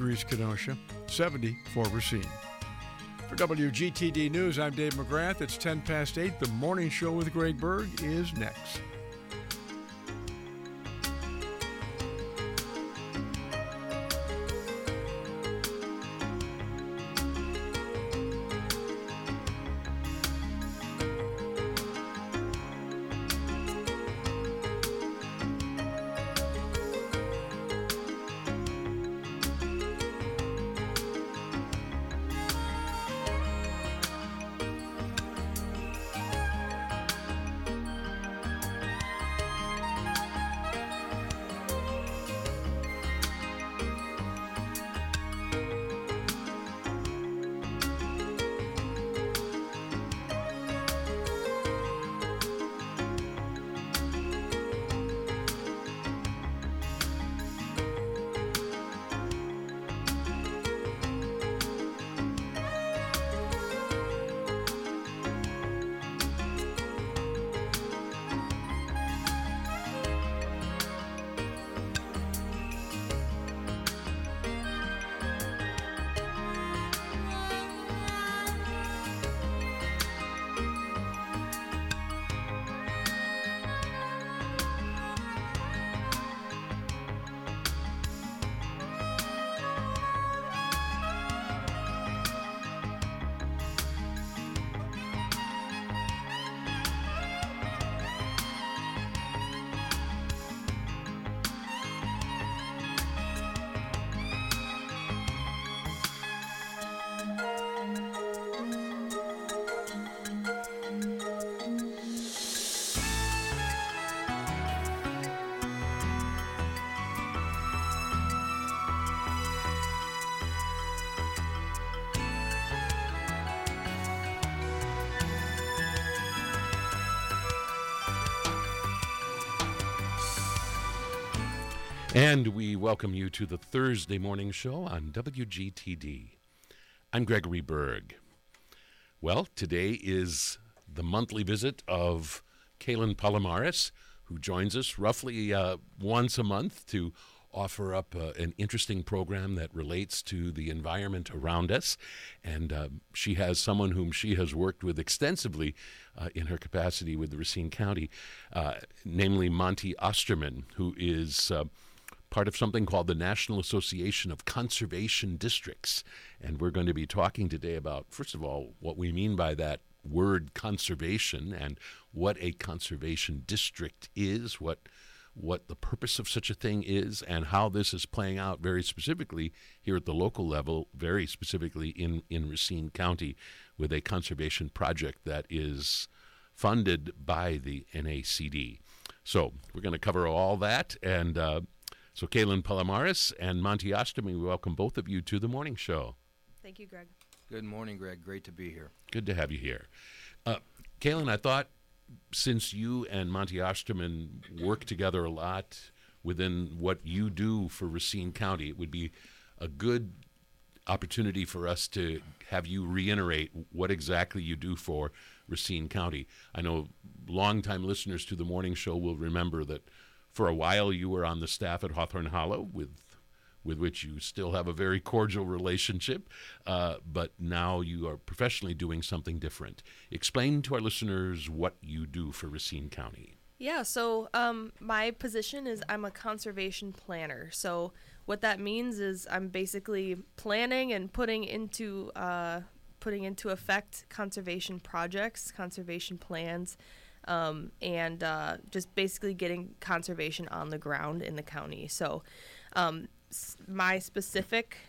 degrees Kenosha, 70 for Racine. For WGTD News, I'm Dave McGrath. It's 10 past 8. The Morning Show with Greg Berg is next. And we welcome you to the Thursday morning show on WGTD. I'm Gregory Berg. Well, today is the monthly visit of Kaylin Palomares, who joins us roughly once a month to offer up an interesting program that relates to the environment around us. And she has someone whom she has worked with extensively in her capacity with Racine County, namely Monty Osterman, who is part of something called the National Association of Conservation Districts. And we're going to be talking today about, first of all, what we mean by that word conservation and what a conservation district is, what the purpose of such a thing is, and how this is playing out very specifically here at the local level, very specifically in Racine County, with a conservation project that is funded by the NACD. So we're going to cover all that, and so Kaylin Palomares and Monty Osterman, we welcome both of you to the morning show. Thank you, Greg. Good morning, Greg. Great to be here. Good to have you here. Kaylin, I thought since you and Monty Osterman work together a lot within what you do for Racine County, it would be a good opportunity for us to have you reiterate what exactly you do for Racine County. I know longtime listeners to the morning show will remember that for a while you were on the staff at Hawthorne Hollow, with which you still have a very cordial relationship, but now you are professionally doing something different. Explain to our listeners what you do for Racine County. Yeah, so my position is I'm a conservation planner. So what that means is I'm basically planning and putting into effect conservation projects, conservation plans, and just basically getting conservation on the ground in the county. So my specific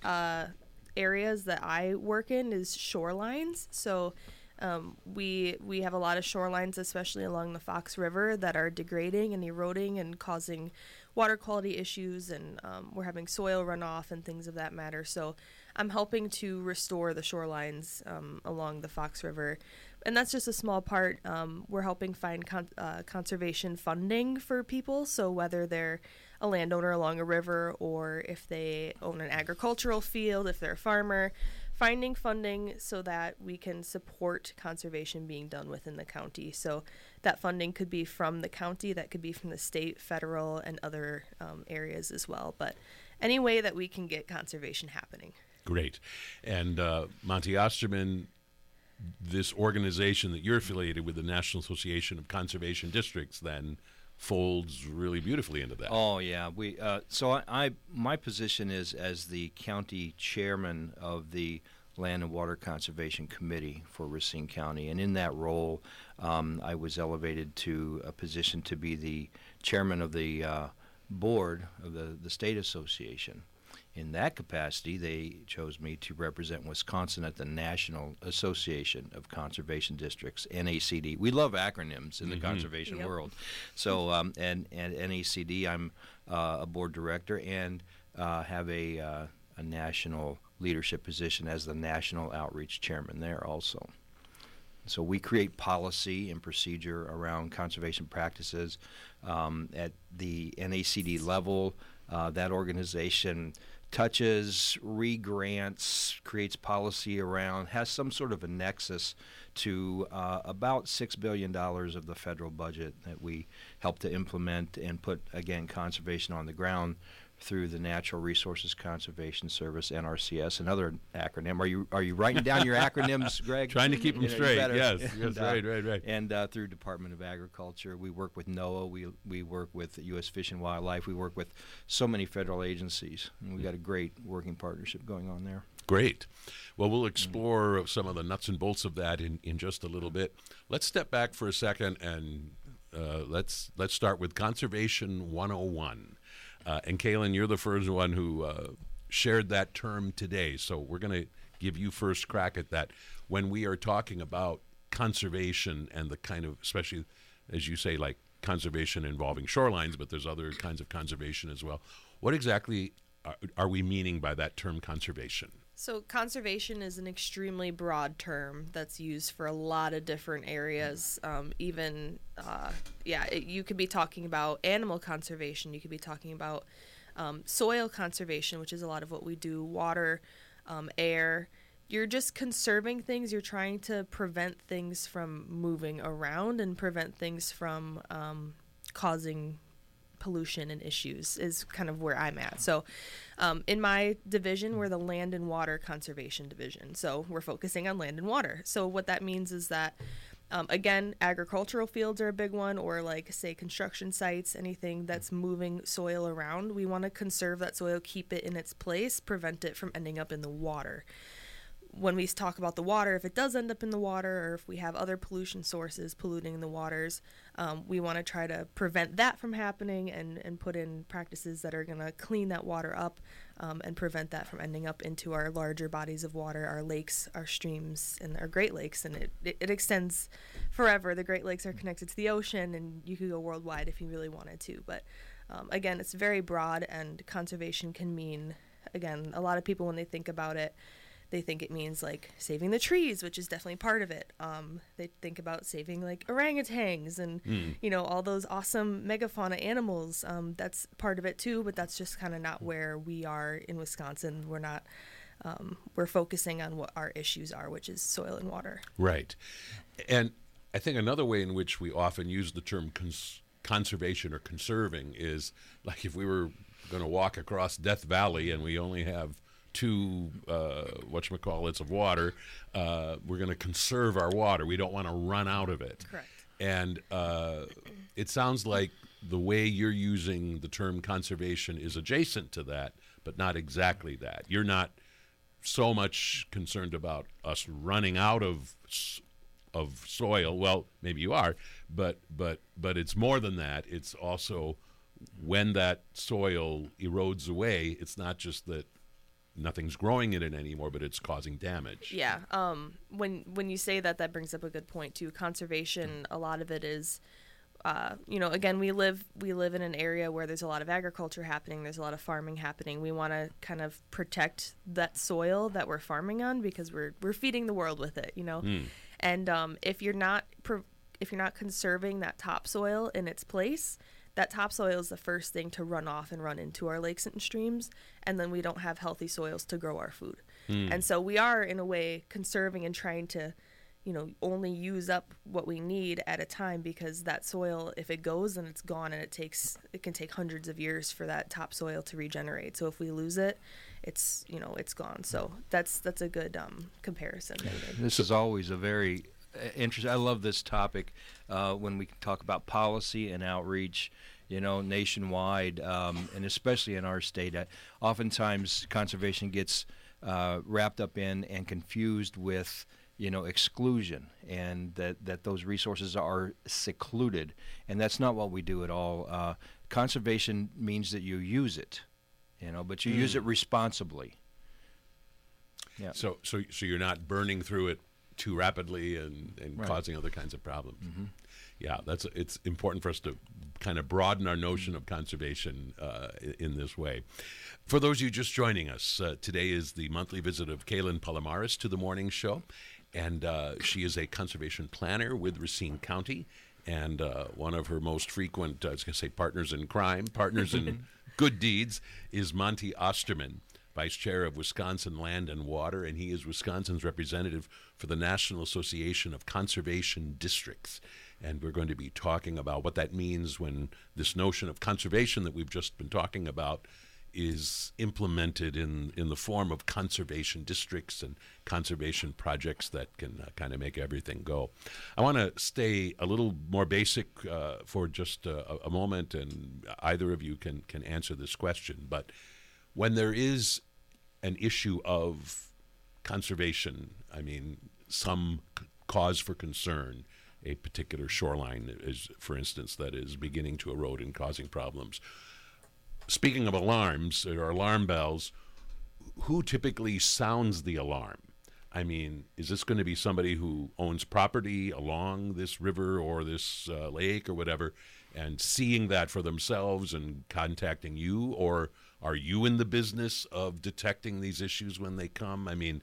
areas that I work in is shorelines. So we have a lot of shorelines, especially along the Fox River, that are degrading and eroding and causing water quality issues, and we're having soil runoff and things of that matter. So I'm helping to restore the shorelines along the Fox River. And that's just a small part. We're helping find conservation funding for people. So whether they're a landowner along a river or if they own an agricultural field, if they're a farmer, finding funding so that we can support conservation being done within the county. So that funding could be from the county, that could be from the state, federal, and other areas as well. But any way that we can get conservation happening. Great. And Monty Osterman, this organization that you're affiliated with, the National Association of Conservation Districts, then folds really beautifully into that. Oh yeah, my position is as the county chairman of the Land and Water Conservation Committee for Racine County, and in that role, I was elevated to a position to be the chairman of the board of the state association. In that capacity, they chose me to represent Wisconsin at the National Association of Conservation Districts, NACD. We love acronyms in the conservation world. So, and NACD, I'm a board director and have a national leadership position as the national outreach chairman there also. So we create policy and procedure around conservation practices at the NACD level. That organization touches, re-grants, creates policy around, has some sort of a nexus to about $6 billion of the federal budget that we help to implement and put, again, conservation on the ground through the Natural Resources Conservation Service, NRCS, another acronym. Are you writing down your acronyms, Greg? Trying to keep them straight, yes. And, right. And through Department of Agriculture, we work with NOAA, we work with the U.S. Fish and Wildlife, we work with so many federal agencies, and we've got a great working partnership going on there. Great. Well, we'll explore some of the nuts and bolts of that in just a little bit. Let's step back for a second and let's start with Conservation 101. And Kaylin, you're the first one who shared that term today, so we're going to give you first crack at that. When we are talking about conservation and the kind of, especially as you say, like conservation involving shorelines, but there's other kinds of conservation as well. What exactly are we meaning by that term conservation? So conservation is an extremely broad term that's used for a lot of different areas. You could be talking about animal conservation. You could be talking about soil conservation, which is a lot of what we do, water, air. You're just conserving things. You're trying to prevent things from moving around and prevent things from causing pollution and issues is kind of where I'm at. So in my division, we're the Land and Water Conservation Division. So we're focusing on land and water. So what that means is that, again, agricultural fields are a big one, or like, say, construction sites, anything that's moving soil around. We want to conserve that soil, keep it in its place, prevent it from ending up in the water. When we talk about the water, if it does end up in the water, or if we have other pollution sources polluting the waters, we want to try to prevent that from happening and put in practices that are going to clean that water up and prevent that from ending up into our larger bodies of water, our lakes, our streams, and our Great Lakes. And it extends forever. The Great Lakes are connected to the ocean, and you could go worldwide if you really wanted to. But again, it's very broad, and conservation can mean, again, a lot of people, when they think about it, they think it means like saving the trees, which is definitely part of it. They think about saving like orangutans and, all those awesome megafauna animals. That's part of it too, but that's just kind of not where we are in Wisconsin. We're not, we're focusing on what our issues are, which is soil and water. Right. And I think another way in which we often use the term conservation or conserving is like if we were going to walk across Death Valley and we only have two whatchamacallits of water, we're going to conserve our water. We don't want to run out of it. Correct. And it sounds like the way you're using the term conservation is adjacent to that, but not exactly that. You're not so much concerned about us running out of soil. Well, maybe you are, but it's more than that. It's also when that soil erodes away, it's not just that nothing's growing in it anymore, but it's causing damage. Yeah. When you say that, that brings up a good point too. Conservation, a lot of it is, again, we live in an area where there's a lot of agriculture happening. There's a lot of farming happening. We want to kind of protect that soil that we're farming on because we're feeding the world with it, And if you're not conserving that topsoil in its place, that topsoil is the first thing to run off and run into our lakes and streams, and then we don't have healthy soils to grow our food. And so we are, in a way, conserving and trying to only use up what we need at a time, because that soil, if it goes, then it's gone, and it can take hundreds of years for that topsoil to regenerate. So if we lose it, it's gone. So that's a good comparison. This is always a very interesting. I love this topic when we talk about policy and outreach, nationwide, and especially in our state. Oftentimes, conservation gets wrapped up in and confused with exclusion, and that those resources are secluded, and that's not what we do at all. Conservation means that you use it, but you use it responsibly. Yeah. So you're not burning through it too rapidly and Right. causing other kinds of problems. Mm-hmm. Yeah, it's important for us to kind of broaden our notion of conservation in this way. For those of you just joining us, today is the monthly visit of Kaylin Palomares to the morning show, and she is a conservation planner with Racine County, and one of her most frequent, I was going to say partners in crime, partners in good deeds, is Monty Osterman, Vice Chair of Wisconsin Land and Water, and he is Wisconsin's representative for the National Association of Conservation Districts. And we're going to be talking about what that means when this notion of conservation that we've just been talking about is implemented in the form of conservation districts and conservation projects that can kind of make everything go. I want to stay a little more basic for just a moment, and either of you can answer this question. But when there is an issue of conservation, I mean, some cause for concern, a particular shoreline is, for instance, that is beginning to erode and causing problems. Speaking of alarms or alarm bells, who typically sounds the alarm? I mean, is this going to be somebody who owns property along this river or this lake or whatever, and seeing that for themselves and contacting you? Or are you in the business of detecting these issues when they come? I mean,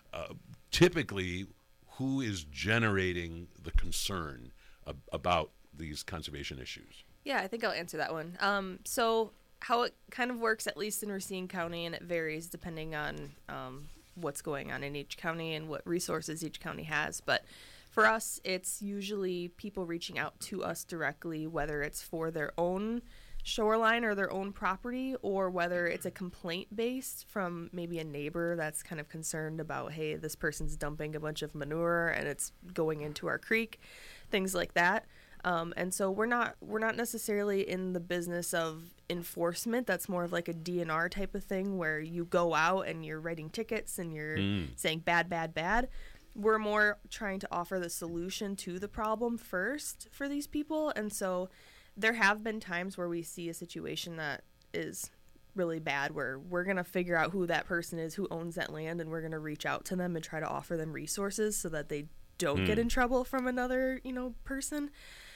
typically, who is generating the concern about these conservation issues? Yeah, I think I'll answer that one. So how it kind of works, at least in Racine County, and it varies depending on what's going on in each county and what resources each county has. But for us, it's usually people reaching out to us directly, whether it's for their own shoreline or their own property, or whether it's a complaint based from maybe a neighbor that's kind of concerned about, hey, this person's dumping a bunch of manure and it's going into our creek, things like that. And so we're not necessarily in the business of enforcement. That's more of like a DNR type of thing, where you go out and you're writing tickets and you're saying bad, bad, bad. We're more trying to offer the solution to the problem first for these people. And so there have been times where we see a situation that is really bad, where we're going to figure out who that person is who owns that land, and we're going to reach out to them and try to offer them resources so that they don't get in trouble from another, person.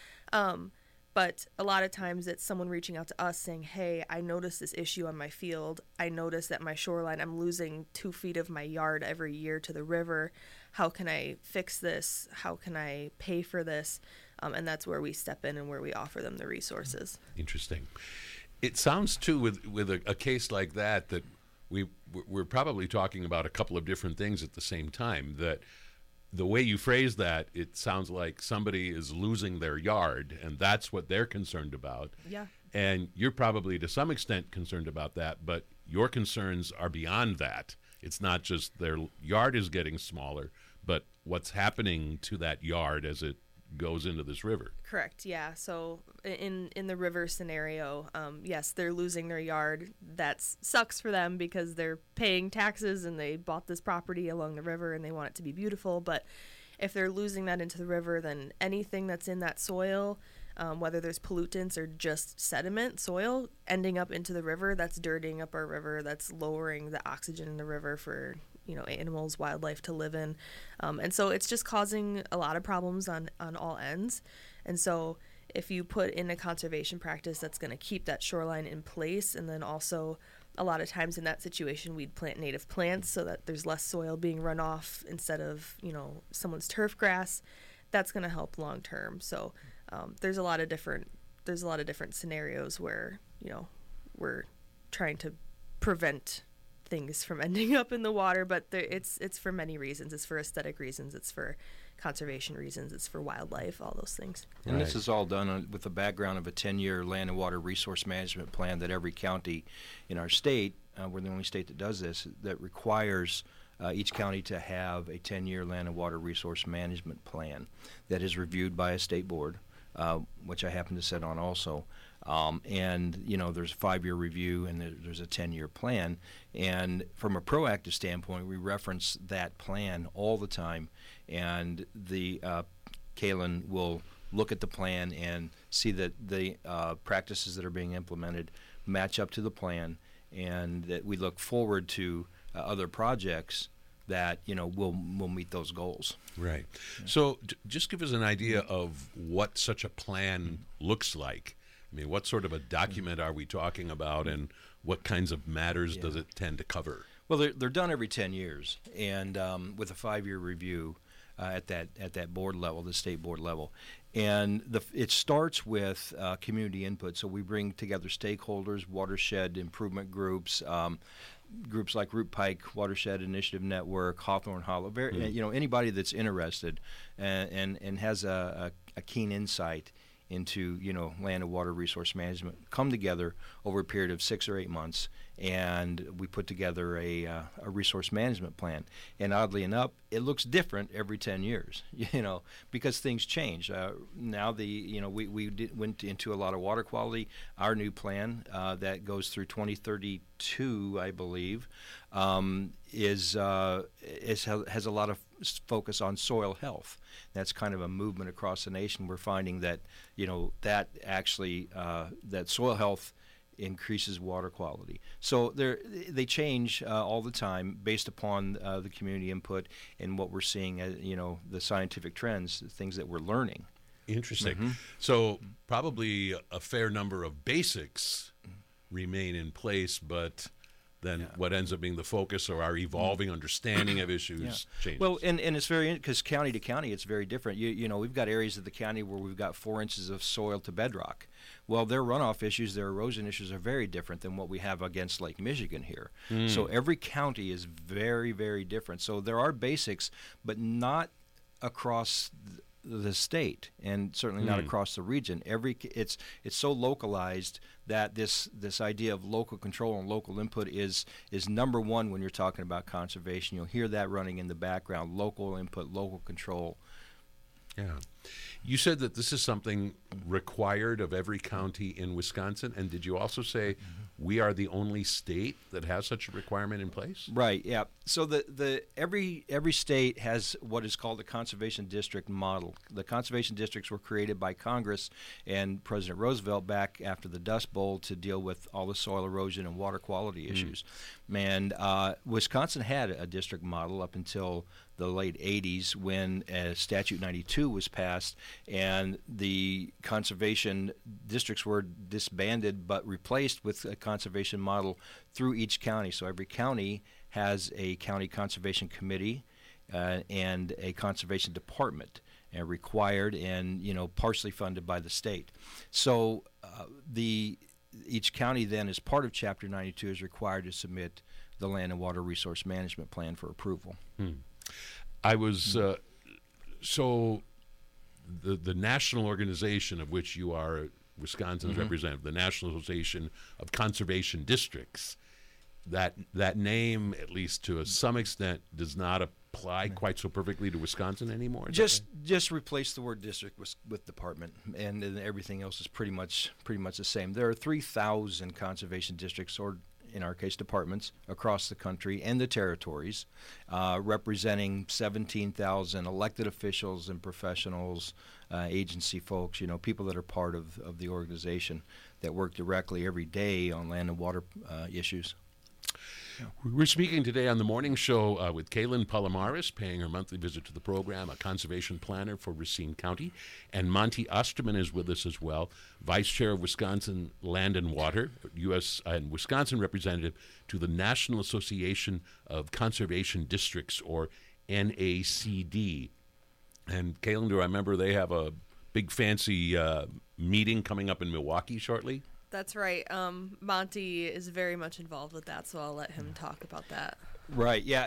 But a lot of times it's someone reaching out to us saying, hey, I noticed this issue on my field. I noticed that my shoreline, I'm losing 2 feet of my yard every year to the river. How can I fix this? How can I pay for this? And that's where we step in and where we offer them the resources. Interesting. It sounds, too, with a case like that we're probably talking about a couple of different things at the same time. That the way you phrase that, it sounds like somebody is losing their yard, and that's what they're concerned about. Yeah. And you're probably to some extent concerned about that, but your concerns are beyond that. It's not just their yard is getting smaller, but what's happening to that yard as it goes into this river. Correct. Yeah. So in the river scenario, yes, they're losing their yard. That sucks for them because they're paying taxes and they bought this property along the river and they want it to be beautiful. But if they're losing that into the river, then anything that's in that soil, whether there's pollutants or just sediment soil ending up into the river, that's dirtying up our river. That's lowering the oxygen in the river for animals, wildlife to live in. And so it's just causing a lot of problems on all ends. And so if you put in a conservation practice that's going to keep that shoreline in place, and then also a lot of times in that situation, we'd plant native plants so that there's less soil being run off instead of, someone's turf grass, that's going to help long term. So there's a lot of different scenarios where, we're trying to prevent things from ending up in the water, but it's for many reasons. It's for aesthetic reasons. It's for conservation reasons. It's for wildlife, all those things. And Right. this is all done with the background of a 10-year land and water resource management plan that every county in our state, we're the only state that does this, that requires each county to have a 10-year land and water resource management plan that is reviewed by a state board, which I happen to sit on also. And, you know, there's a 5-year review and there's a 10-year plan. And from a proactive standpoint, we reference that plan all the time. And the Kaylin will look at the plan and see that the practices that are being implemented match up to the plan, and that we look forward to other projects that, you know, will meet those goals. Right. So just give us an idea of what such a plan looks like. I mean, what sort of a document are we talking about, and what kinds of matters does it tend to cover? Well, they're done every 10 years, and with a 5-year review at that board level, the state board level. And it starts with community input. So we bring together stakeholders, watershed improvement groups, groups like Root Pike Watershed Initiative Network, Hawthorne Hollow, you know, anybody that's interested and has a keen insight into, you know, land and water resource management, come together over a period of 6 or 8 months, and we put together a resource management plan. And oddly enough, it looks different every 10 years, you know, because things change. Now we went into a lot of water quality. Our new plan that goes through 2032, I believe, has a lot of focus on soil health. That's kind of a movement across the nation. We're finding that, you know, that actually that soil health increases water quality. So they change all the time based upon the community input and what we're seeing as, you know, the scientific trends, the things that we're learning. Interesting. So probably a fair number of basics remain in place, but then what ends up being the focus or our evolving understanding of issues changes. Well, and it's very, because county to county it's very different. You know, we've got areas of the county where we've got 4 inches of soil to bedrock. Well, their runoff issues, their erosion issues are very different than what we have against Lake Michigan here. So every county is very, very different. So there are basics, but not across the state, and certainly not across the region. It's so localized that this idea of local control and local input is number one when you're talking about conservation. You'll hear that running in the background: local input, local control. Yeah. You said that this is something required of every county in Wisconsin, and did you also say we are the only state that has such a requirement in place? Right, yeah. So every state has what is called the conservation district model. The conservation districts were created by Congress and President Roosevelt back after the Dust Bowl to deal with all the soil erosion and water quality issues. And Wisconsin had a district model up until the late 80s when Statute 92 was passed, and the conservation districts were disbanded but replaced with a conservation model through each county. So every county has a county conservation committee and a conservation department, required and, you know, partially funded by the state. So each county then, as part of Chapter 92, is required to submit the land and water resource management plan for approval. I was so the national organization of which you are Wisconsin's representative, the National Association of Conservation Districts, that Mm-hmm. name, at least to some extent, does not apply quite so perfectly to Wisconsin anymore. Just replace the word district with department, and then everything else is pretty much the same. There are 3,000 conservation districts, or in our case departments, across the country and the territories, representing 17,000 elected officials and professionals, agency folks, you know, people that are part of the organization that work directly every day on land and water issues. We're speaking today on the morning show with Kaylin Palomares, paying her monthly visit to the program, a conservation planner for Racine County. And Monty Osterman is with us as well, Vice Chair of Wisconsin Land and Water, U.S. and Wisconsin representative to the National Association of Conservation Districts, or NACD. And Kaylin, do I remember they have a big fancy meeting coming up in Milwaukee shortly? That's right. Monty is very much involved with that, so I'll let him talk about that. Right. Yeah.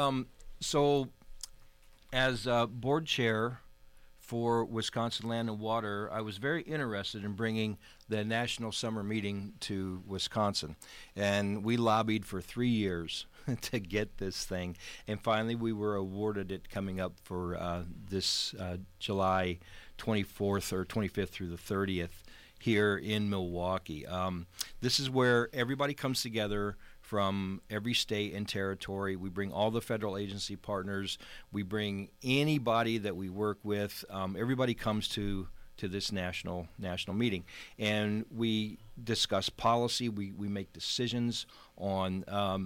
As board chair for Wisconsin Land and Water, I was very interested in bringing the National Summer Meeting to Wisconsin, and we lobbied for 3 years to get this thing, and finally we were awarded it coming up for this July 24th or 25th through the 30th here in Milwaukee. This is where everybody comes together from every state and territory. We bring all the federal agency partners. We bring anybody that we work with. Everybody comes to this national meeting, and we discuss policy. We make decisions on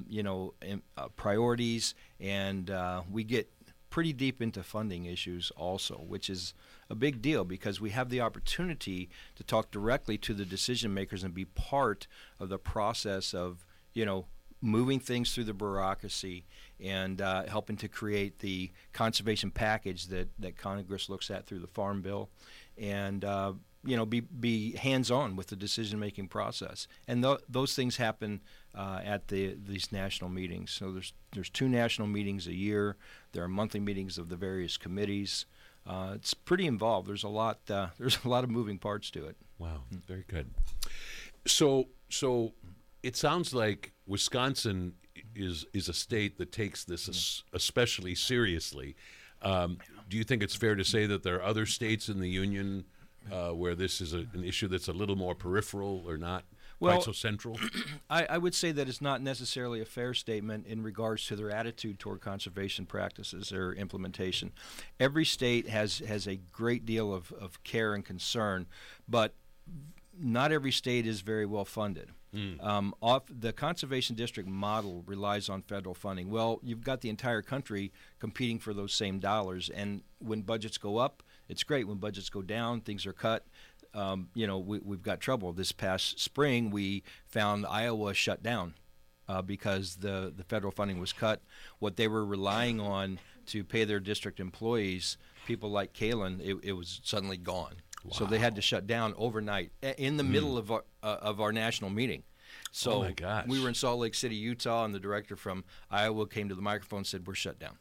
priorities, and we get pretty deep into funding issues also, which is a big deal because we have the opportunity to talk directly to the decision makers and be part of the process of moving things through the bureaucracy and helping to create the conservation package that Congress looks at through the Farm Bill, and be hands-on with the decision-making process. And those things happen at these national meetings. So there's 2 national meetings a year. There are monthly meetings of the various committees. It's pretty involved. There's a lot of moving parts to it. Wow, very good. So it sounds like Wisconsin is a state that takes this especially seriously. Do you think it's fair to say that there are other states in the union where this is an issue that's a little more peripheral or not quite so central? I would say that it's not necessarily a fair statement in regards to their attitude toward conservation practices or implementation. Every state has a great deal of care and concern, but not every state is very well funded. The conservation district model relies on federal funding. Well, you've got the entire country competing for those same dollars, and when budgets go up, it's great. When budgets go down, things are cut. We've got trouble. This past spring, we found Iowa shut down because the federal funding was cut. What they were relying on to pay their district employees, people like Kalen, it was suddenly gone. Wow. So they had to shut down overnight in the middle of our national meeting. So oh my gosh. We were in Salt Lake City, Utah, and the director from Iowa came to the microphone and said, "We're shut down."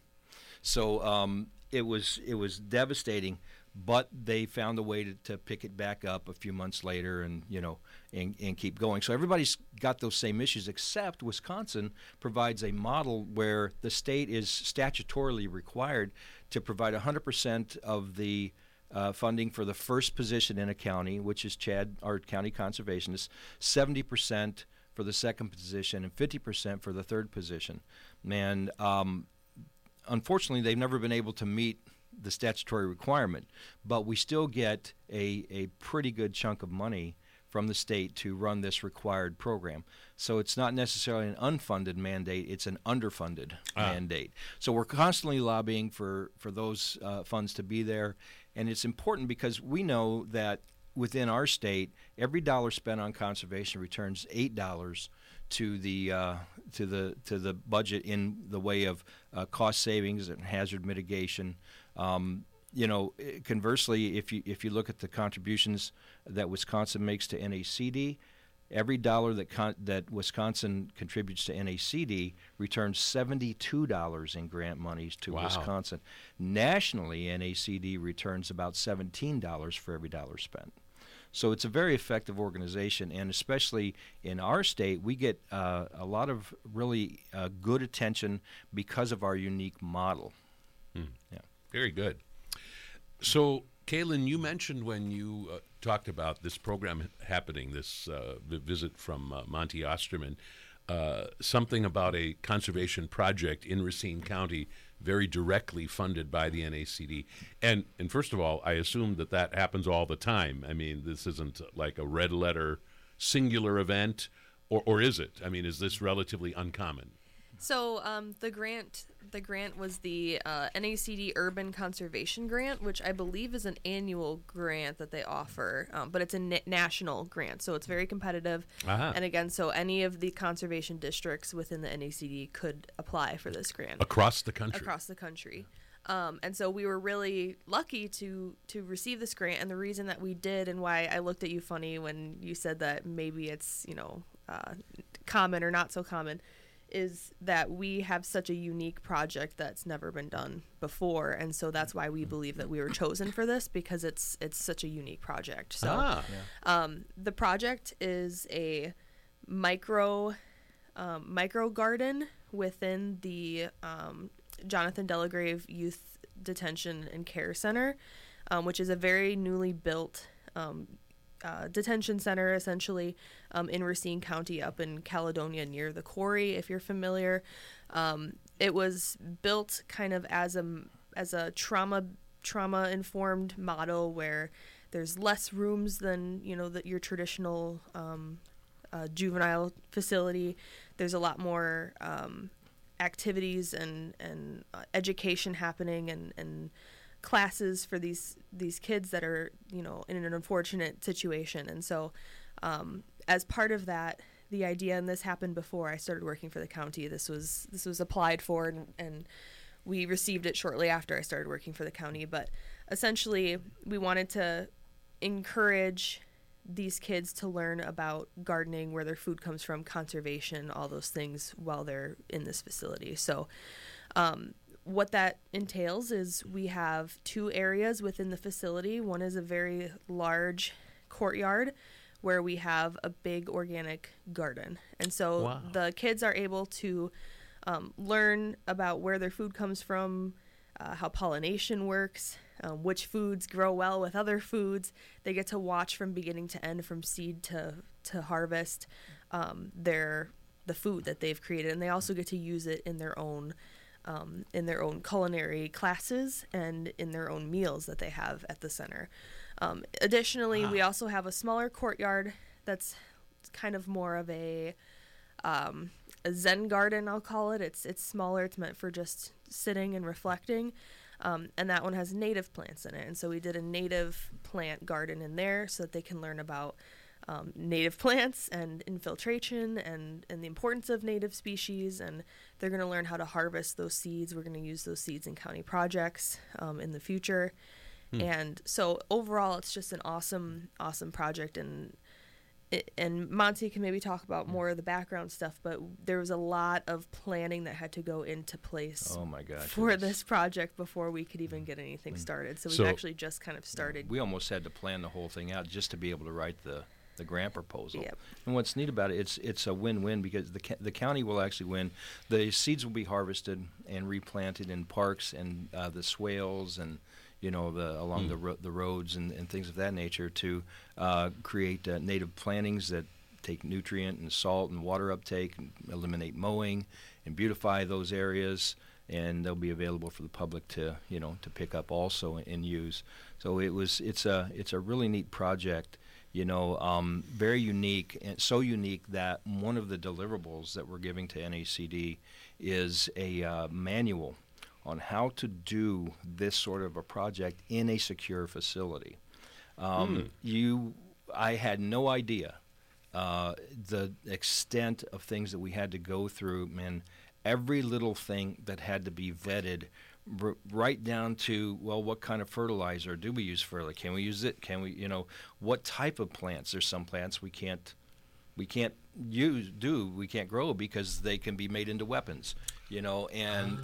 So it was devastating, but they found a way to pick it back up a few months later, and keep going. So everybody's got those same issues, except Wisconsin provides a model where the state is statutorily required to provide 100% of the funding for the first position in a county, which is Chad, our county conservationist, 70% for the second position, and 50% for the third position. And unfortunately, they've never been able to meet the statutory requirement, but we still get a pretty good chunk of money from the state to run this required program. So it's not necessarily an unfunded mandate, it's an underfunded mandate. So we're constantly lobbying for those funds to be there. And it's important because we know that within our state, every dollar spent on conservation returns $8 to the budget in the way of cost savings and hazard mitigation. Conversely, if you look at the contributions that Wisconsin makes to NACD, every dollar that Wisconsin contributes to NACD returns $72 in grant monies to Wow. Wisconsin. Nationally, NACD returns about $17 for every dollar spent. So it's a very effective organization, and especially in our state, we get a lot of really good attention because of our unique model. Yeah. Very good. So, Kalen, you mentioned when you talked about this program happening, this visit from Monty Osterman, something about a conservation project in Racine County very directly funded by the NACD. And first of all, I assume that happens all the time. I mean, this isn't like a red letter singular event, or is it? I mean, is this relatively uncommon? So the grant was the NACD Urban Conservation Grant, which I believe is an annual grant that they offer, but it's a national grant, so it's very competitive. Uh-huh. And again, so any of the conservation districts within the NACD could apply for this grant. Across the country? Across the country. And so we were really lucky to receive this grant. And the reason that we did, and why I looked at you funny when you said that maybe it's, common or not so common, is that we have such a unique project that's never been done before. And so that's why we believe that we were chosen for this, because it's such a unique project. So the project is a micro garden within the Jonathan Delagrave Youth Detention and Care Center, which is a very newly built detention center, essentially, in Racine County up in Caledonia near the quarry, if you're familiar. It was built kind of as a trauma-informed model where there's less rooms than, your traditional juvenile facility. There's a lot more activities and education happening and classes for these kids that are in an unfortunate situation. And so as part of that, the idea, and this happened before I started working for the county, this was applied for and we received it shortly after I started working for the county. But essentially we wanted to encourage these kids to learn about gardening, where their food comes from, conservation, all those things while they're in this facility. So what that entails is we have 2 areas within the facility. One is a very large courtyard where we have a big organic garden. And so the kids are able to learn about where their food comes from, how pollination works, which foods grow well with other foods. They get to watch from beginning to end, from seed to harvest, the food that they've created, and they also get to use it in their own culinary classes and in their own meals that they have at the center. Additionally, we also have a smaller courtyard that's kind of more of a Zen garden, I'll call it. It's smaller. It's meant for just sitting and reflecting. And that one has native plants in it. And so we did a native plant garden in there so that they can learn about native plants and infiltration and the importance of native species. And they're going to learn how to harvest those seeds. We're going to use those seeds in county projects in the future. And so overall, it's just an awesome project. And Monty can maybe talk about more of the background stuff, but there was a lot of planning that had to go into place for this project before we could even get anything started. So we've actually just kind of started. We almost had to plan the whole thing out just to be able to write the grant proposal. Yep. And what's neat about it, it's a win-win, because the county will actually win. The seeds will be harvested and replanted in parks and the swales and along the roads and things of that nature to create native plantings that take nutrient and salt and water uptake, and eliminate mowing, and beautify those areas. And they'll be available for the public to pick up also and use. So it's a really neat project. Very unique, and so unique that one of the deliverables that we're giving to NACD is a manual on how to do this sort of a project in a secure facility. I had no idea the extent of things that we had to go through, man. Every little thing that had to be vetted, right down to, what kind of fertilizer do we use for it? Can we use it? Can we, what type of plants? There's some plants we can't grow because they can be made into weapons, and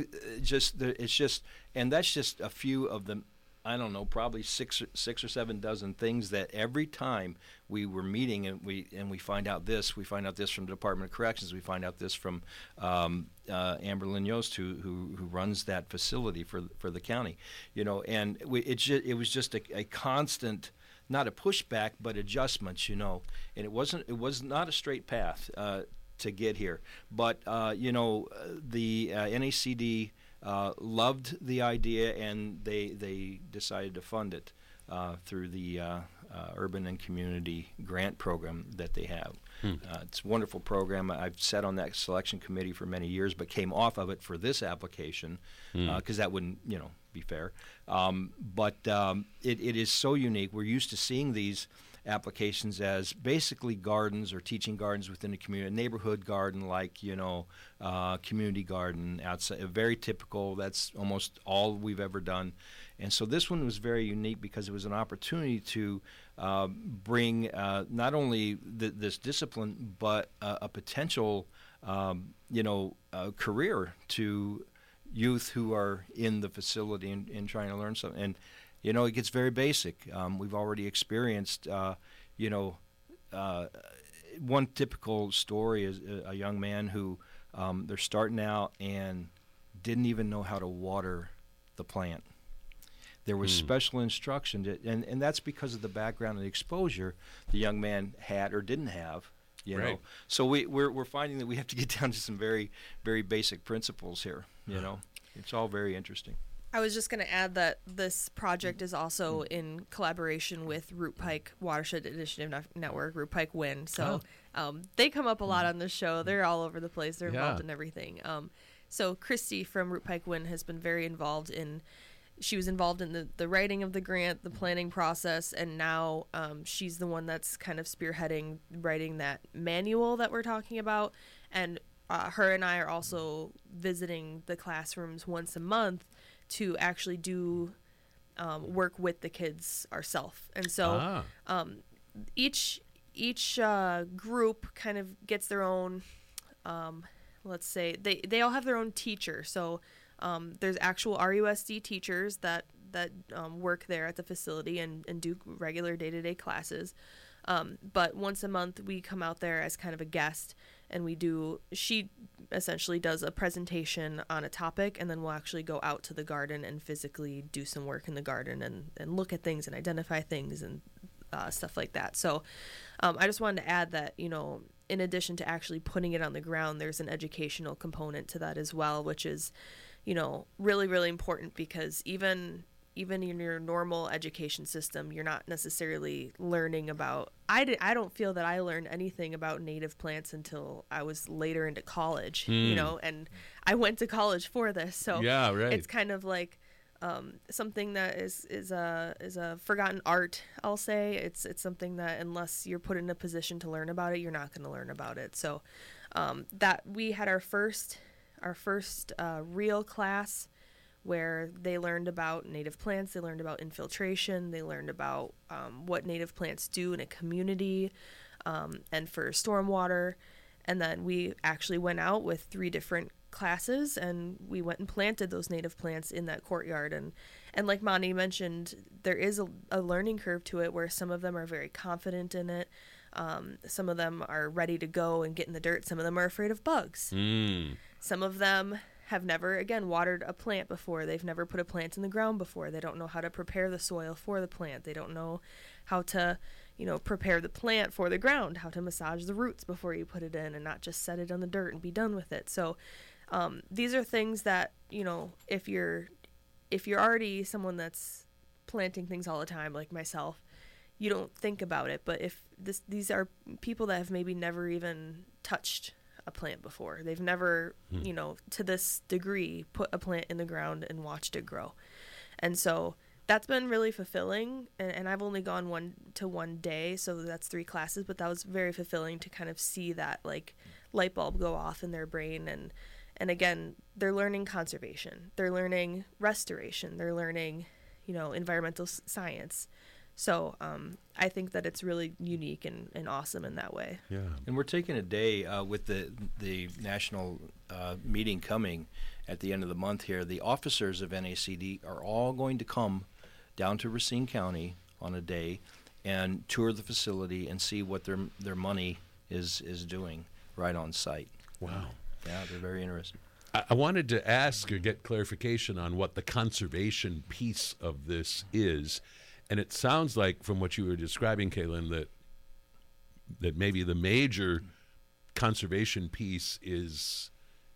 and that's just a few of them. I don't know, probably six or seven dozen things that every time we were meeting and we find out this, we find out this from the Department of Corrections, we find out this from Amber Lynn Yost, who runs that facility for the county, and it was just a constant, not a pushback, but adjustments, and it was not a straight path to get here, but the NACD loved the idea, and they decided to fund it through the Urban and Community Grant Program that they have. It's a wonderful program. I've sat on that selection committee for many years, but came off of it for this application because that wouldn't, be fair. But it is so unique. We're used to seeing these applications as basically gardens or teaching gardens within the community, a neighborhood garden like, community garden outside, very typical. That's almost all we've ever done. And so this one was very unique because it was an opportunity to bring not only this discipline, but a potential, career to youth who are in the facility and trying to learn something. And, it gets very basic. We've already experienced, one typical story is a young man who they're starting out and didn't even know how to water the plant. There was special instruction, and that's because of the background and the exposure the young man had or didn't have. Right. So we're finding that we have to get down to some very, very basic principles here. It's all very interesting. I was just going to add that this project is also in collaboration with Root Pike Watershed Initiative Network, Root Pike WIN. So they come up a lot on the show. They're all over the place. They're involved in everything. So Christy from Root Pike WIN has been very involved in. She was involved in the writing of the grant, the planning process, and now she's the one that's kind of spearheading writing that manual that we're talking about. And her and I are also visiting the classrooms once a month to actually do work with the kids ourselves. And so each group kind of gets their own, let's say, they all have their own teacher. So there's actual RUSD teachers that work there at the facility and do regular day-to-day classes. But once a month we come out there as kind of a guest, and she essentially does a presentation on a topic, and then we'll actually go out to the garden and physically do some work in the garden and look at things and identify things and stuff like that. So I just wanted to add that, in addition to actually putting it on the ground, there's an educational component to that as well, which is, really, really important, because even in your normal education system, you're not necessarily learning about. I don't feel that I learned anything about native plants until I was later into college, and I went to college for this. So yeah, right. It's kind of like something that is a forgotten art. I'll say it's something that unless you're put in a position to learn about it, you're not going to learn about it. So that we had our first real class where they learned about native plants, they learned about infiltration, they learned about what native plants do in a community, and for stormwater. And then we actually went out with 3 different classes, and we went and planted those native plants in that courtyard. And like Monty mentioned, there is a learning curve to it where some of them are very confident in it. Some of them are ready to go and get in the dirt. Some of them are afraid of bugs. Some of them have never, again, watered a plant before. They've never put a plant in the ground before. They don't know how to prepare the soil for the plant. They don't know how to, prepare the plant for the ground, how to massage the roots before you put it in and not just set it on the dirt and be done with it. So these are things that, if you're already someone that's planting things all the time, like myself, you don't think about it. But if these are people that have maybe never even touched a plant before. They've never, to this degree, put a plant in the ground and watched it grow. And so that's been really fulfilling. And I've only gone one day, so that's 3 classes, but that was very fulfilling to kind of see that light bulb go off in their brain. And again, they're learning conservation. They're learning restoration. They're learning, environmental science. So I think that it's really unique and awesome in that way. Yeah. And we're taking a day with the national meeting coming at the end of the month here. The officers of NACD are all going to come down to Racine County on a day and tour the facility and see what their money is doing right on site. Wow. Yeah, they're very interested. I wanted to ask or get clarification on what the conservation piece of this is. And it sounds like, from what you were describing, Kaylin, that maybe the major conservation piece is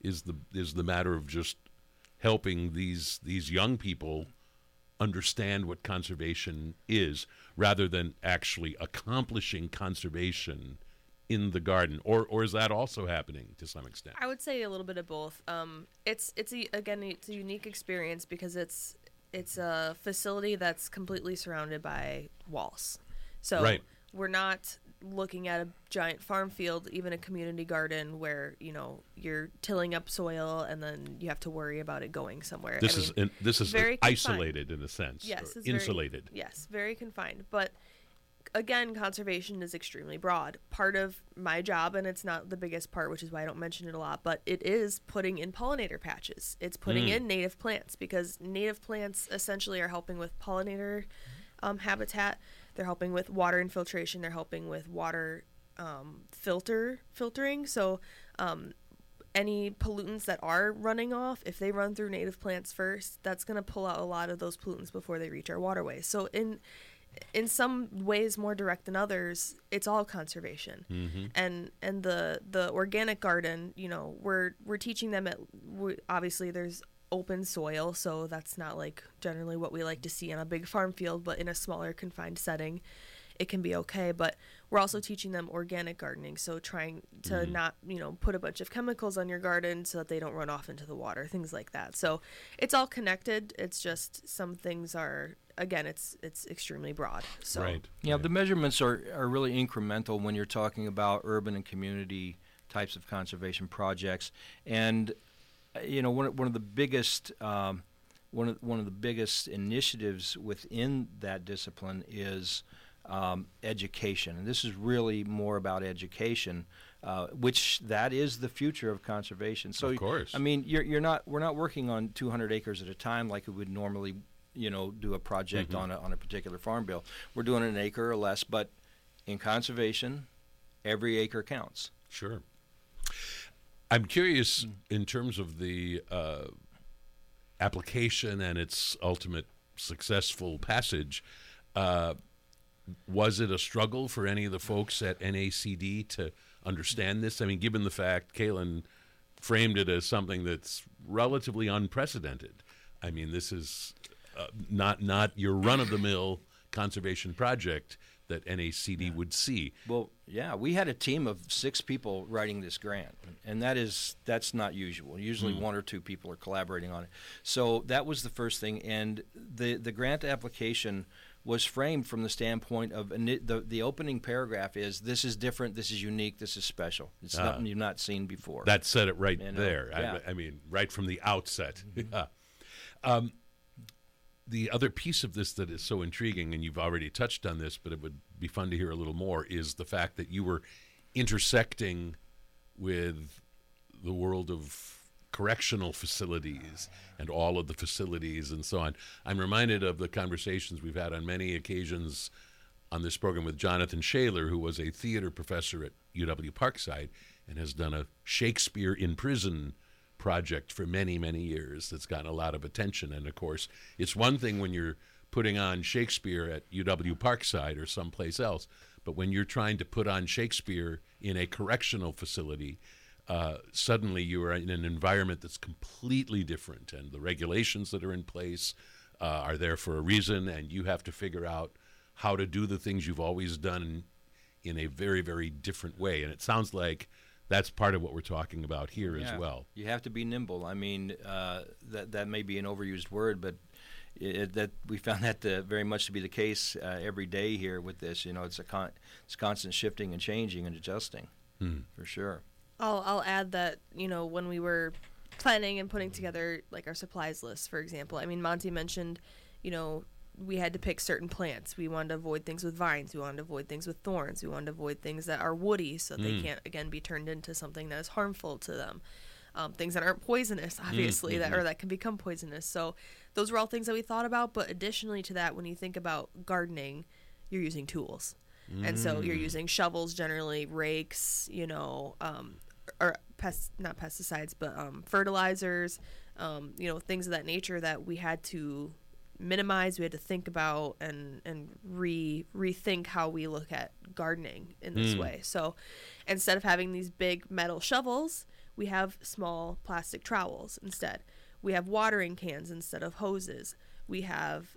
the matter of just helping these young people understand what conservation is, rather than actually accomplishing conservation in the garden, or is that also happening to some extent? I would say a little bit of both. It's a unique experience because it's a facility that's completely surrounded by walls. So right. we're not looking at a giant farm field, even a community garden where, you're tilling up soil and then you have to worry about it going somewhere. This is very isolated in a sense. Yes, it's insulated. Very confined. But again, conservation is extremely broad. Part of my job, and it's not the biggest part, which is why I don't mention it a lot, but it is putting in pollinator patches. It's putting in native plants, because native plants essentially are helping with pollinator habitat. They're helping with water infiltration. They're helping with water filtering. So any pollutants that are running off, if they run through native plants first, that's going to pull out a lot of those pollutants before they reach our waterways. So in some ways more direct than others, it's all conservation. And the organic garden, we're teaching them obviously there's open soil, so that's not like generally what we like to see on a big farm field, but in a smaller confined setting it can be okay. But we're also teaching them organic gardening, so trying to not put a bunch of chemicals on your garden so that they don't run off into the water, things like that. So it's all connected. It's just some things are, again, it's extremely broad. So Right. Yeah, the measurements are really incremental when you're talking about urban and community types of conservation projects. And one of the biggest one of the biggest initiatives within that discipline is education, and this is really more about education, which that is the future of conservation. So, of course, I mean, we're not working on 200 acres at a time like we would normally, do a project on a particular farm bill. We're doing an acre or less, but in conservation, every acre counts. Sure. I'm curious in terms of the application and its ultimate successful passage. Was it a struggle for any of the folks at NACD to understand this? I mean, given the fact Kaylin framed it as something that's relatively unprecedented. I mean, this is not your run-of-the-mill conservation project that NACD would see. Well, yeah, we had a team of 6 people writing this grant, and that's not usual. Usually 1 or 2 people are collaborating on it. So that was the first thing, and the grant application was framed from the standpoint of the opening paragraph is, this is different, this is unique, this is special. It's something you've not seen before. That said it right there. Yeah. I mean, right from the outset. The other piece of this that is so intriguing, and you've already touched on this, but it would be fun to hear a little more, is the fact that you were intersecting with the world of correctional facilities and all of the facilities and so on. I'm reminded of the conversations we've had on many occasions on this program with Jonathan Shaler, who was a theater professor at UW Parkside and has done a Shakespeare in Prison project for many, many years that's gotten a lot of attention. And of course, it's one thing when you're putting on Shakespeare at UW Parkside or someplace else, but when you're trying to put on Shakespeare in a correctional facility, suddenly you are in an environment that's completely different, and the regulations that are in place are there for a reason, and you have to figure out how to do the things you've always done in a very, very different way. And it sounds like that's part of what we're talking about here as well. You have to be nimble. I mean, that may be an overused word, but that we found that very much to be the case every day here with this. It's constant shifting and changing and adjusting, for sure. I'll add that, when we were planning and putting together like our supplies list, for example, I mean, Monty mentioned, we had to pick certain plants. We wanted to avoid things with vines. We wanted to avoid things with thorns. We wanted to avoid things that are woody so they can't, again, be turned into something that is harmful to them. Things that aren't poisonous, obviously, that can become poisonous. So those were all things that we thought about. But additionally to that, when you think about gardening, you're using tools. And so you're using shovels, generally, rakes, or not pesticides, but fertilizers, things of that nature that we had to minimize. We had to think about and rethink how we look at gardening in this way. So instead of having these big metal shovels, we have small plastic trowels instead. We have watering cans instead of hoses. We have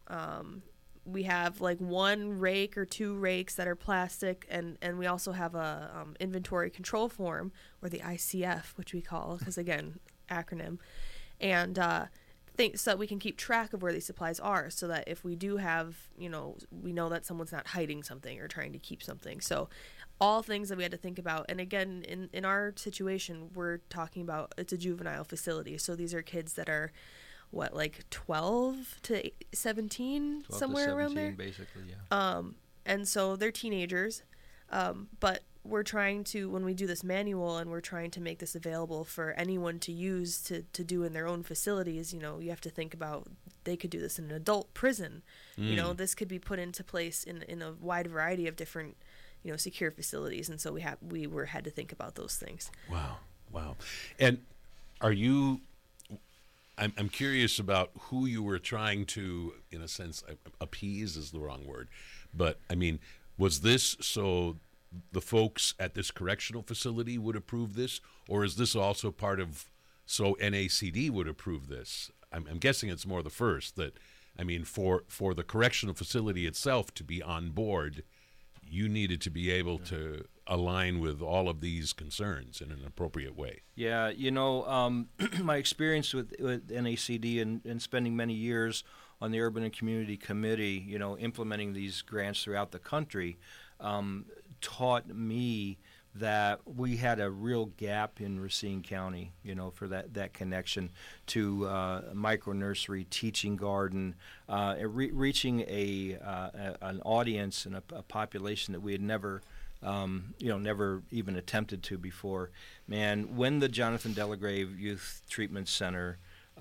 like 1 rake or 2 rakes that are plastic, and we also have a inventory control form, or the ICF, which we call, because again, acronym, and so that we can keep track of where these supplies are, so that if we do have, we know that someone's not hiding something or trying to keep something. So all things that we had to think about. And again, in our situation, we're talking about, it's a juvenile facility. So these are kids that are, like 12 to 17, 12 somewhere to 17, around there? basically, yeah. And so they're teenagers. But we're trying to, when we do this manual and we're trying to make this available for anyone to use to do in their own facilities, you have to think about, they could do this in an adult prison. This could be put into place in a wide variety of different, secure facilities. And so we had to think about those things. Wow. And are you, I'm curious about who you were trying to, in a sense, appease is the wrong word, but I mean, was this so the folks at this correctional facility would approve this, or is this also part of so NACD would approve this? I'm guessing it's more the first, that, I mean, for the correctional facility itself to be on board, you needed to be able to align with all of these concerns in an appropriate way. Yeah, my experience with NACD and spending many years on the Urban and Community Committee, implementing these grants throughout the country, taught me that we had a real gap in Racine County, for that connection to micro nursery, teaching garden, reaching an audience and a population that we had never even attempted to before. Man, when the Jonathan Delagrave Youth Treatment Center,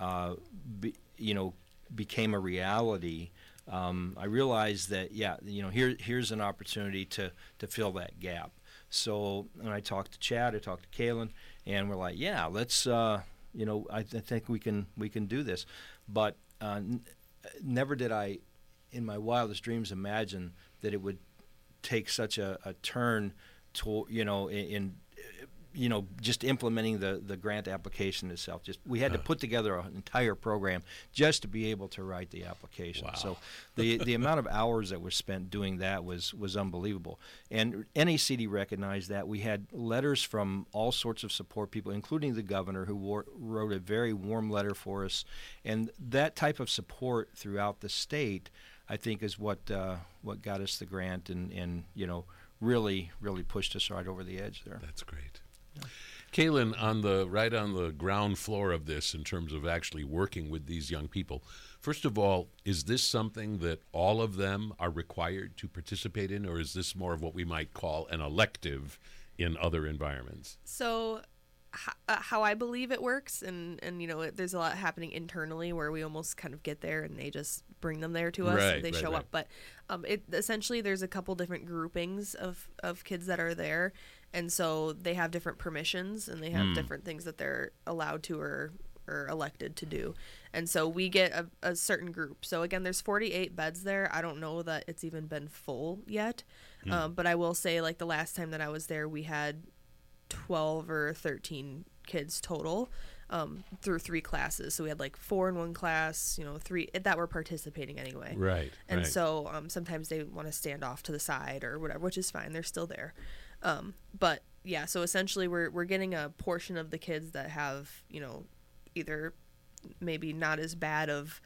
became a reality, I realized that, here's an opportunity to fill that gap. So, and I talked to Chad, I talked to Kaylin, and we're like, yeah, let's, I think we can do this. But never did I, in my wildest dreams, imagine that it would take such a turn to, just implementing the grant application itself. We had to put together an entire program just to be able to write the application. Wow. So the amount of hours that were spent doing that was unbelievable. And NACD recognized that. We had letters from all sorts of support people, including the governor, who wrote a very warm letter for us. And that type of support throughout the state, I think, is what got us the grant and really pushed us right over the edge there. That's great. Kaylin, on the ground floor of this, in terms of actually working with these young people, first of all, is this something that all of them are required to participate in, or is this more of what we might call an elective in other environments? So how I believe it works, and there's a lot happening internally where we almost kind of get there and they just bring them there to us. Right, they show right. up. But it essentially, there's a couple different groupings of kids that are there. And so they have different permissions and they have different things that they're allowed to or elected to do. And so we get a certain group. So again, there's 48 beds there. I don't know that it's even been full yet. But I will say, like, the last time that I was there, we had 12 or 13 kids total through 3 classes. So we had like 4 in one class, 3 that were participating anyway. Right. And so sometimes they want to stand off to the side or whatever, which is fine. They're still there. But yeah, so essentially we're getting a portion of the kids that have, either maybe not as bad of,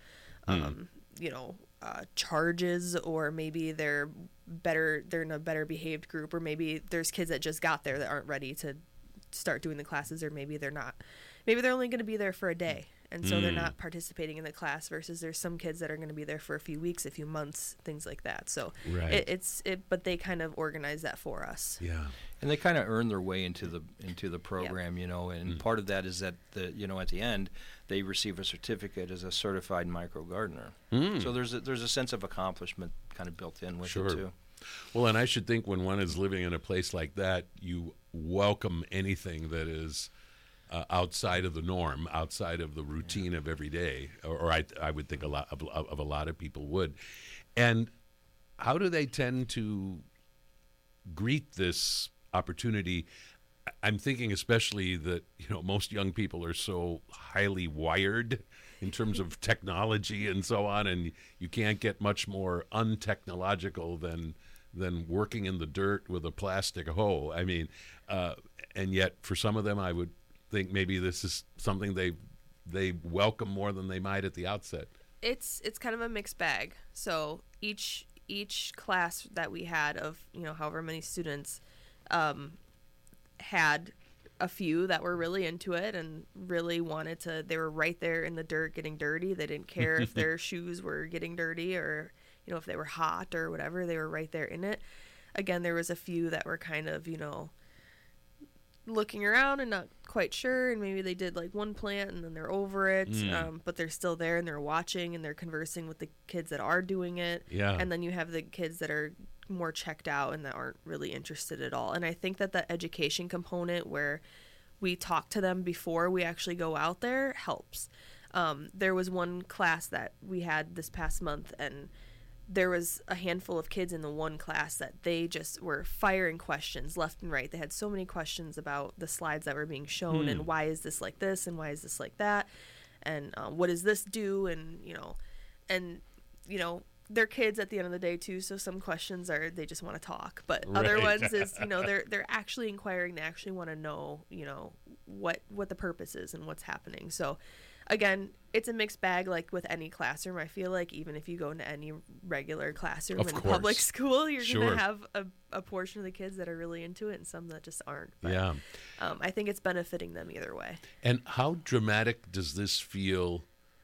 charges, or maybe they're in a better behaved group, or maybe there's kids that just got there that aren't ready to start doing the classes, or maybe they're only going to be there for a day. And so they're not participating in the class, versus there's some kids that are going to be there for a few weeks, a few months, things like that. So right. But they kind of organize that for us. Yeah. And they kind of earn their way into the program, and part of that is that at the end they receive a certificate as a certified micro gardener. So there's a sense of accomplishment kind of built in with it too. Well, and I should think when one is living in a place like that, you welcome anything that is outside of the norm, outside of the routine of every day, or I would think a lot of people would. And how do they tend to greet this opportunity? I'm thinking especially that most young people are so highly wired in terms of technology and so on, and you can't get much more untechnological than working in the dirt with a plastic hoe. I mean, and yet for some of them, I would think maybe this is something they they welcome more than they might at the outset? It's kind of a mixed bag. So each class that we had of, however many students, had a few that were really into it and really wanted to. They were right there in the dirt getting dirty. They didn't care if their shoes were getting dirty or, if they were hot or whatever. They were right there in it. Again, there was a few that were kind of, looking around and not quite sure, and maybe they did like one plant and then they're over it, but they're still there and they're watching and they're conversing with the kids that are doing it. Yeah. And then you have the kids that are more checked out and that aren't really interested at all. And I think that the education component where we talk to them before we actually go out there helps. There was one class that we had this past month, and there was a handful of kids in the one class that they just were firing questions left and right. They had so many questions about the slides that were being shown and why is this like this and why is this like that and what does this do, and they're kids at the end of the day too, so some questions are they just want to talk, but other ones is they're actually inquiring. They actually want to know what the purpose is and what's happening. So again, it's a mixed bag like with any classroom. I feel like even if you go into any regular classroom in public school, you're going to have a portion of the kids that are really into it and some that just aren't. But, yeah. I think it's benefiting them either way. And how dramatic does this feel?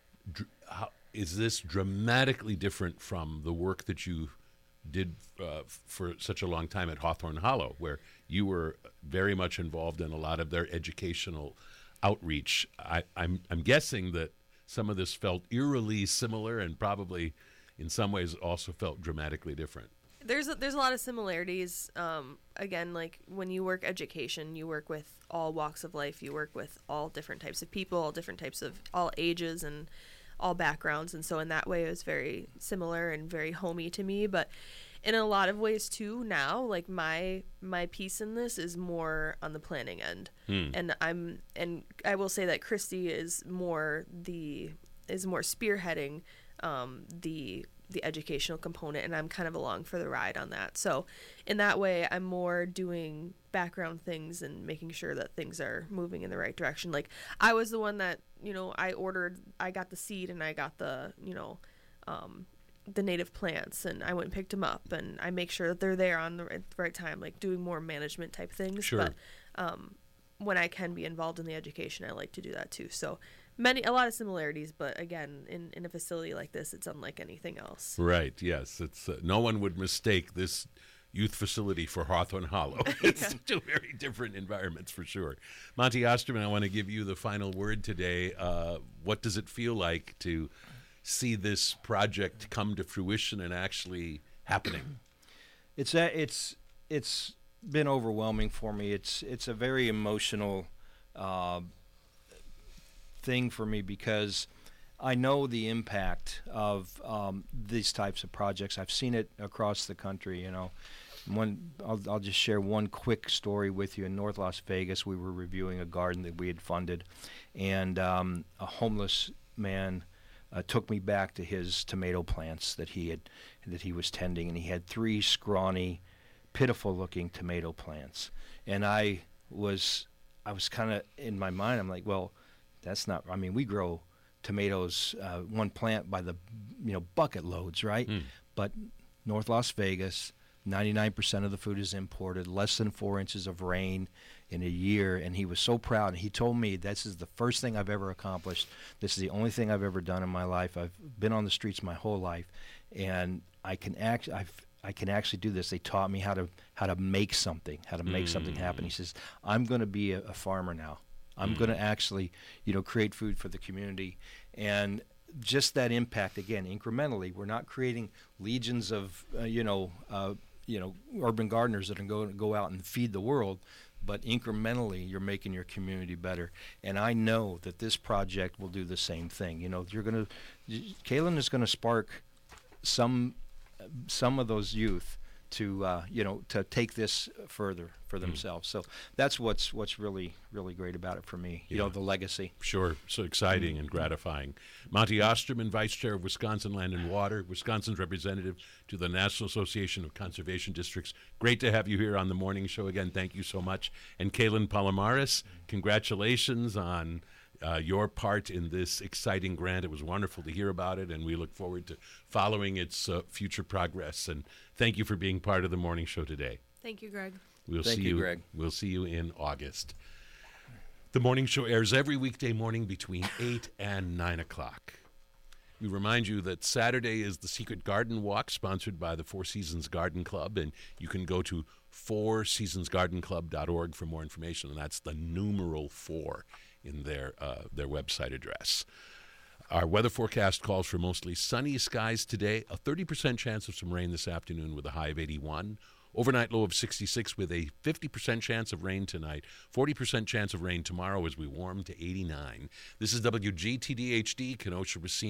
Is this dramatically different from the work that you did for such a long time at Hawthorne Hollow, where you were very much involved in a lot of their educational outreach? I'm guessing that some of this felt eerily similar and probably in some ways also felt dramatically different. There's a lot of similarities. Again, like when you work education, you work with all walks of life. You work with all different types of people, all different types of all ages and all backgrounds. And so in that way, it was very similar and very homey to me. But in a lot of ways too, now, like my piece in this is more on the planning end. And I will say that Christy is more spearheading the educational component, and I'm kind of along for the ride on that. So in that way, I'm more doing background things and making sure that things are moving in the right direction. Like I was the one that, I got the seed and I got the native plants, and I went and picked them up, and I make sure that they're there on the right time, like doing more management type things. Sure. But when I can be involved in the education, I like to do that too. So a lot of similarities, but again, in a facility like this, it's unlike anything else. Right. Yes. It's no one would mistake this youth facility for Hawthorne Hollow. It's two very different environments for sure. Monty Osterman, I want to give you the final word today. What does it feel like to see this project come to fruition and actually happening? It's been overwhelming for me. It's a very emotional thing for me because I know the impact of these types of projects. I've seen it across the country. I'll just share one quick story with you. In North Las Vegas, we were reviewing a garden that we had funded, and a homeless man took me back to his tomato plants that he was tending, and he had 3 scrawny, pitiful-looking tomato plants. And I was kind of in my mind, I'm like, well, that's not. I mean, we grow tomatoes one plant by the bucket loads, right? But North Las Vegas, 99% of the food is imported, less than 4 inches of rain in a year, and he was so proud. And he told me, this is the first thing I've ever accomplished. This is the only thing I've ever done in my life. I've been on the streets my whole life, and I can actually do this. They taught me how to make something, happen. He says, I'm going to be a farmer now. I'm going to actually, create food for the community. And just that impact, again, incrementally, we're not creating legions of, urban gardeners that are going to go out and feed the world, but incrementally you're making your community better. And I know that this project will do the same thing. Kaylin is going to spark some of those youth to take this further for themselves. So that's what's really, really great about it for me, the legacy. Sure. So exciting and gratifying. Monty Osterman, Vice Chair of Wisconsin Land and Water, Wisconsin's representative to the National Association of Conservation Districts. Great to have you here on the morning show again. Thank you so much. And Kaylin Palomares, congratulations on your part in this exciting grant. It was wonderful to hear about it, and we look forward to following its future progress. And thank you for being part of the morning show today. Thank you, Greg. Thank you, Greg. We'll see you in August. The morning show airs every weekday morning between 8 and 9 o'clock. We remind you that Saturday is the Secret Garden Walk, sponsored by the Four Seasons Garden Club, and you can go to fourseasonsgardenclub.org for more information, and that's the numeral 4 in their website address. Our weather forecast calls for mostly sunny skies today, a 30% chance of some rain this afternoon with a high of 81, overnight low of 66 with a 50% chance of rain tonight, 40% chance of rain tomorrow as we warm to 89. This is WGTD HD, Kenosha, Racine.